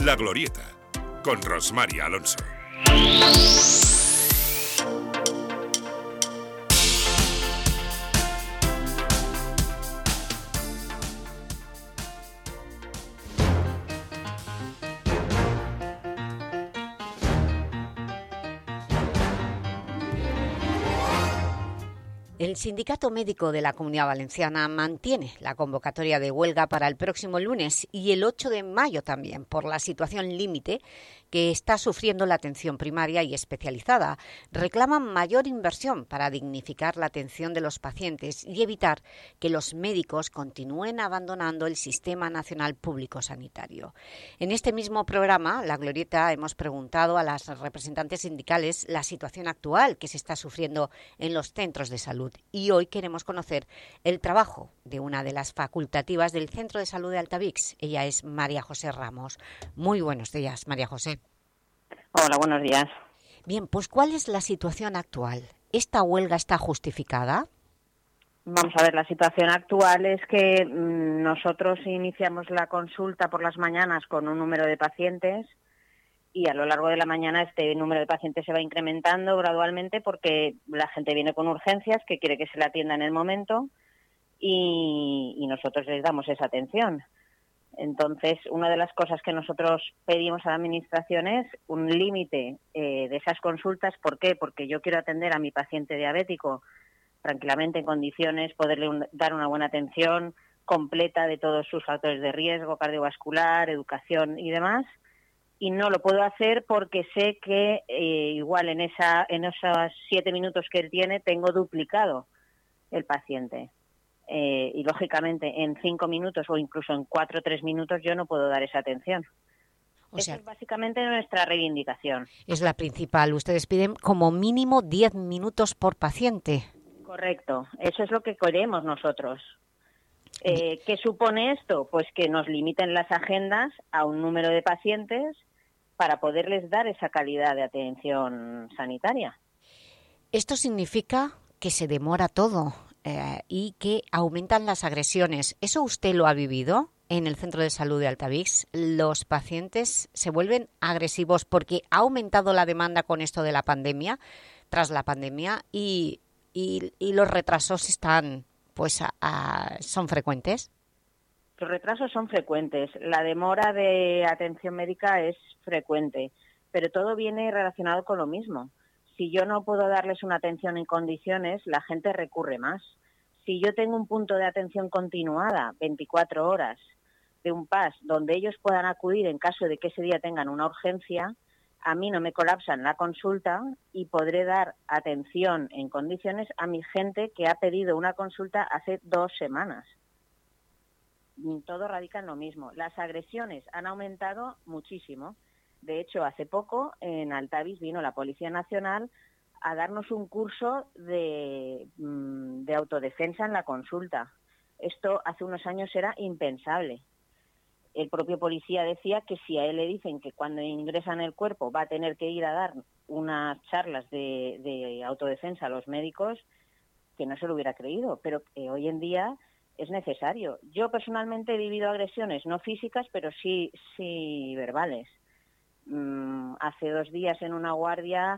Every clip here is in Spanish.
La Glorieta, con Rosmar Alonso. El Sindicato Médico de la Comunidad Valenciana mantiene la convocatoria de huelga para el próximo lunes y el 8 de mayo también, por la situación límite que está sufriendo la atención primaria y especializada. Reclaman mayor inversión para dignificar la atención de los pacientes y evitar que los médicos continúen abandonando el Sistema Nacional Público Sanitario. En este mismo programa, La Glorieta, hemos preguntado a las representantes sindicales la situación actual que se está sufriendo en los centros de salud. Y hoy queremos conocer el trabajo de una de las facultativas del Centro de Salud de Altavix. Ella es María José Ramos. Muy buenos días, María José. Hola, buenos días. Bien, pues ¿cuál es la situación actual? ¿Esta huelga está justificada? Vamos a ver, la situación actual es que nosotros iniciamos la consulta por las mañanas con un número de pacientes y a lo largo de la mañana este número de pacientes se va incrementando gradualmente porque la gente viene con urgencias, que quiere que se le atienda en el momento y nosotros les damos esa atención. Entonces, una de las cosas que nosotros pedimos a la Administración es un límite de esas consultas. ¿Por qué? Porque yo quiero atender a mi paciente diabético tranquilamente, en condiciones, poderle dar una buena atención completa de todos sus factores de riesgo, cardiovascular, educación y demás. Y no lo puedo hacer porque sé que igual en esos 7 minutos que él tiene tengo duplicado el paciente. Y lógicamente en 5 minutos o incluso en 4 o 3 minutos yo no puedo dar esa atención. Esa es básicamente nuestra reivindicación. Es la principal. Ustedes piden como mínimo 10 minutos por paciente. Correcto. Eso es lo que queremos nosotros. ¿Qué supone esto? Pues que nos limiten las agendas a un número de pacientes para poderles dar esa calidad de atención sanitaria. Esto significa que se demora todo y que aumentan las agresiones. ¿Eso usted lo ha vivido en el Centro de Salud de Altavix? ¿Los pacientes se vuelven agresivos porque ha aumentado la demanda con esto de la pandemia, tras la pandemia, y los retrasos están, son frecuentes? Los retrasos son frecuentes, la demora de atención médica es frecuente, pero todo viene relacionado con lo mismo. Si yo no puedo darles una atención en condiciones, la gente recurre más. Si yo tengo un punto de atención continuada, 24 horas, de un PAS, donde ellos puedan acudir en caso de que ese día tengan una urgencia, a mí no me colapsan la consulta y podré dar atención en condiciones a mi gente que ha pedido una consulta hace 2 semanas. Todo radica en lo mismo. Las agresiones han aumentado muchísimo. De hecho, hace poco en Altavix vino la Policía Nacional a darnos un curso de autodefensa en la consulta. Esto hace unos años era impensable. El propio policía decía que si a él le dicen que cuando ingresa en el cuerpo va a tener que ir a dar unas charlas de autodefensa a los médicos, que no se lo hubiera creído, pero hoy en día es necesario. Yo personalmente he vivido agresiones, no físicas, pero sí verbales. Hace 2 días en una guardia,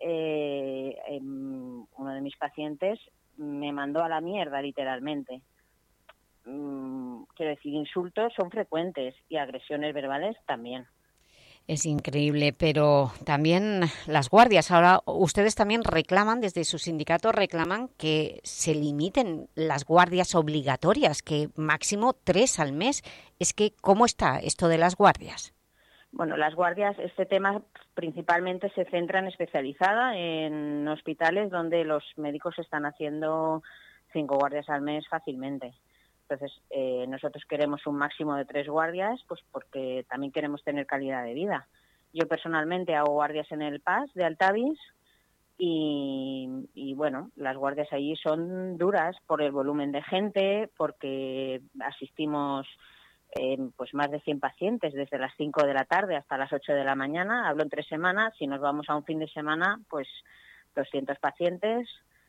uno de mis pacientes me mandó a la mierda, literalmente. Quiero decir, insultos son frecuentes y agresiones verbales también. Es increíble, pero también las guardias. Ahora ustedes también reclaman, desde su sindicato reclaman que se limiten las guardias obligatorias, que máximo 3 al mes. Es que, ¿cómo está esto de las guardias? Bueno, las guardias, este tema principalmente se centra en especializada en hospitales donde los médicos están haciendo 5 guardias al mes fácilmente. Entonces, nosotros queremos un máximo de 3 guardias, pues porque también queremos tener calidad de vida. Yo personalmente hago guardias en el PAS de Altavix y bueno, las guardias allí son duras por el volumen de gente, porque asistimos pues más de 100 pacientes desde las 5 de la tarde hasta las 8 de la mañana. Hablo en 3 semanas, si nos vamos a un fin de semana, pues 200 pacientes.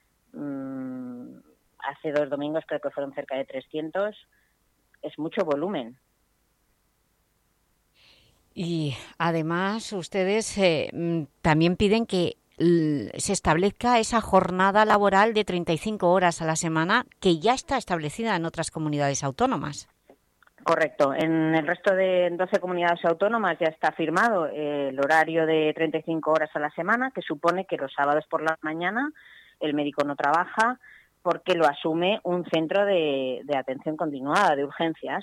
Hace 2 domingos creo que fueron cerca de 300. Es mucho volumen. Y además ustedes también piden que se establezca esa jornada laboral de 35 horas a la semana que ya está establecida en otras comunidades autónomas. Correcto. En el resto de 12 comunidades autónomas ya está firmado el horario de 35 horas a la semana, que supone que los sábados por la mañana el médico no trabaja porque lo asume un centro de atención continuada, de urgencias.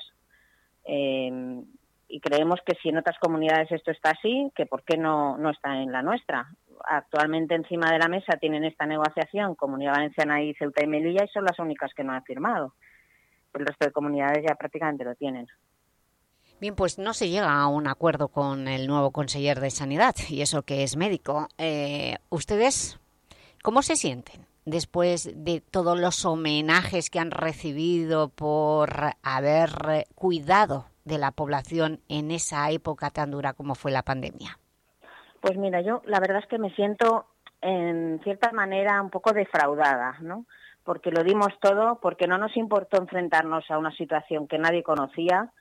Y creemos que si en otras comunidades esto está así, que por qué no está en la nuestra. Actualmente encima de la mesa tienen esta negociación Comunidad Valenciana y Ceuta y Melilla y son las únicas que no han firmado. El resto de comunidades ya prácticamente lo tienen. Bien, pues no se llega a un acuerdo con el nuevo conseller de Sanidad, y eso que es médico. ¿Ustedes cómo se sienten después de todos los homenajes que han recibido por haber cuidado de la población en esa época tan dura como fue la pandemia? Pues mira, yo la verdad es que me siento en cierta manera un poco defraudada, ¿no? Porque lo dimos todo, porque no nos importó enfrentarnos a una situación que nadie conocía,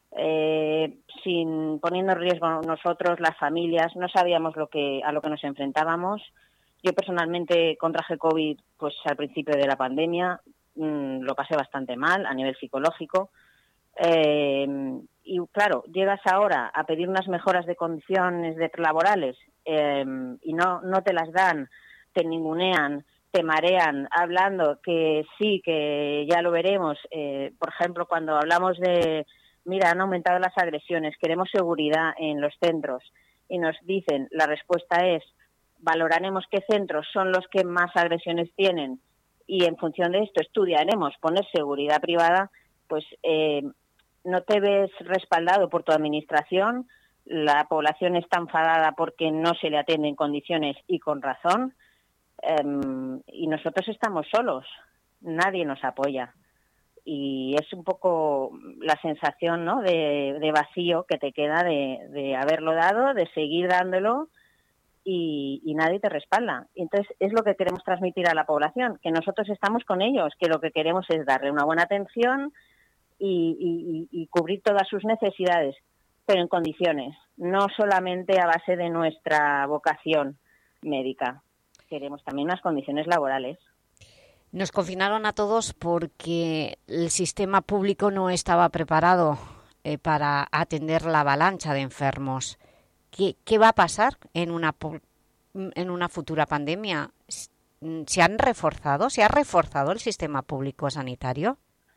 sin poniendo en riesgo nosotros, las familias, no sabíamos a lo que nos enfrentábamos. Yo personalmente contraje COVID pues al principio de la pandemia, lo pasé bastante mal a nivel psicológico. Y claro, llegas ahora a pedir unas mejoras de condiciones laborales y no te las dan, te ningunean, te marean, hablando que sí, que ya lo veremos. Por ejemplo, cuando hablamos de, mira, han aumentado las agresiones, queremos seguridad en los centros, y nos dicen, la respuesta es, valoraremos qué centros son los que más agresiones tienen y en función de esto estudiaremos poner seguridad privada, pues no te ves respaldado por tu administración, la población está enfadada porque no se le atiende en condiciones y con razón. Y nosotros estamos solos, nadie nos apoya y es un poco la sensación, ¿no?, de vacío que te queda de haberlo dado, de seguir dándolo y nadie te respalda. Entonces es lo que queremos transmitir a la población, que nosotros estamos con ellos, que lo que queremos es darle una buena atención y cubrir todas sus necesidades, pero en condiciones, no solamente a base de nuestra vocación médica. Queremos también unas condiciones laborales. Nos confinaron a todos porque el sistema público no estaba preparado para atender la avalancha de enfermos. ¿Qué va a pasar en una futura pandemia? ¿Se ha reforzado el sistema público sanitario?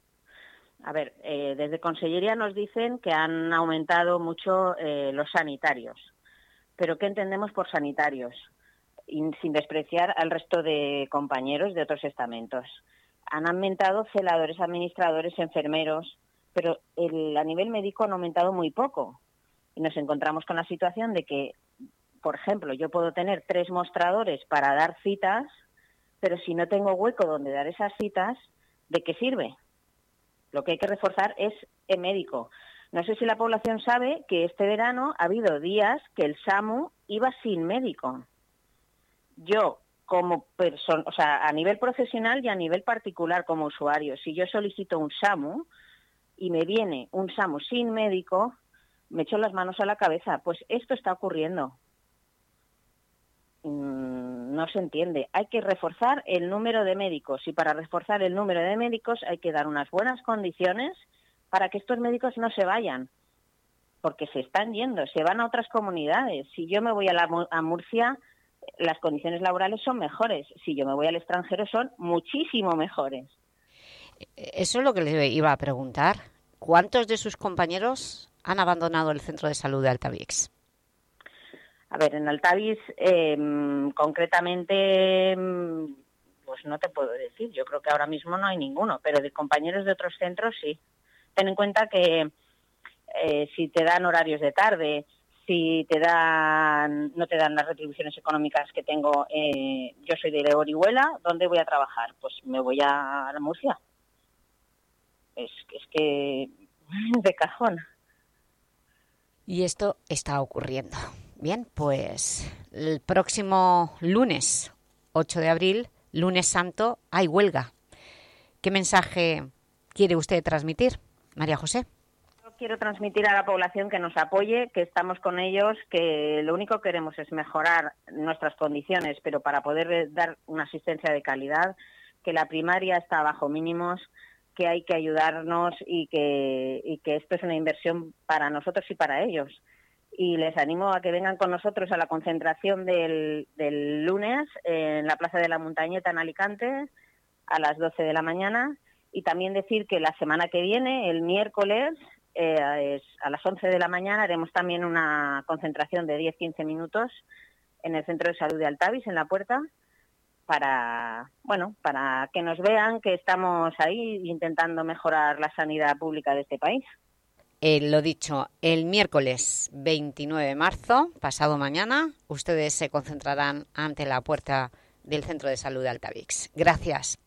A ver, desde Consellería nos dicen que han aumentado mucho los sanitarios. ¿Pero qué entendemos por sanitarios? Y sin despreciar al resto de compañeros de otros estamentos. Han aumentado celadores, administradores, enfermeros, pero a nivel médico han aumentado muy poco. Y nos encontramos con la situación de que, por ejemplo, yo puedo tener 3 mostradores para dar citas, pero si no tengo hueco donde dar esas citas, ¿de qué sirve? Lo que hay que reforzar es el médico. No sé si la población sabe que este verano ha habido días que el SAMU iba sin médico. Yo, como persona, o sea, a nivel profesional y a nivel particular como usuario, si yo solicito un SAMU y me viene un SAMU sin médico, me echo las manos a la cabeza. Pues esto está ocurriendo. No se entiende. Hay que reforzar el número de médicos y para reforzar el número de médicos hay que dar unas buenas condiciones para que estos médicos no se vayan, porque se están yendo, se van a otras comunidades. Si yo me voy a Murcia, las condiciones laborales son mejores. Si yo me voy al extranjero, son muchísimo mejores. Eso es lo que le iba a preguntar. ¿Cuántos de sus compañeros han abandonado el centro de salud de Altavix? A ver, en Altavix, concretamente, pues no te puedo decir. Yo creo que ahora mismo no hay ninguno, pero de compañeros de otros centros sí. Ten en cuenta que si te dan horarios de tarde, si no te dan las retribuciones económicas que tengo, yo soy de Orihuela, ¿dónde voy a trabajar? Pues me voy a la Murcia. Es que de cajón. Y esto está ocurriendo. Bien, pues el próximo lunes, 8 de abril, lunes santo, hay huelga. ¿Qué mensaje quiere usted transmitir, María José? Quiero transmitir a la población que nos apoye, que estamos con ellos, que lo único que queremos es mejorar nuestras condiciones, pero para poder dar una asistencia de calidad, que la primaria está bajo mínimos, que hay que ayudarnos y que esto es una inversión para nosotros y para ellos. Y les animo a que vengan con nosotros a la concentración del lunes en la Plaza de la Montañeta en Alicante a las 12 de la mañana. Y también decir que la semana que viene, el miércoles, a las 11 de la mañana, haremos también una concentración de 10-15 minutos en el Centro de Salud de Altavis, en la puerta, para que nos vean que estamos ahí intentando mejorar la sanidad pública de este país. Lo dicho, el miércoles 29 de marzo, pasado mañana, ustedes se concentrarán ante la puerta del Centro de Salud de Altavix. Gracias.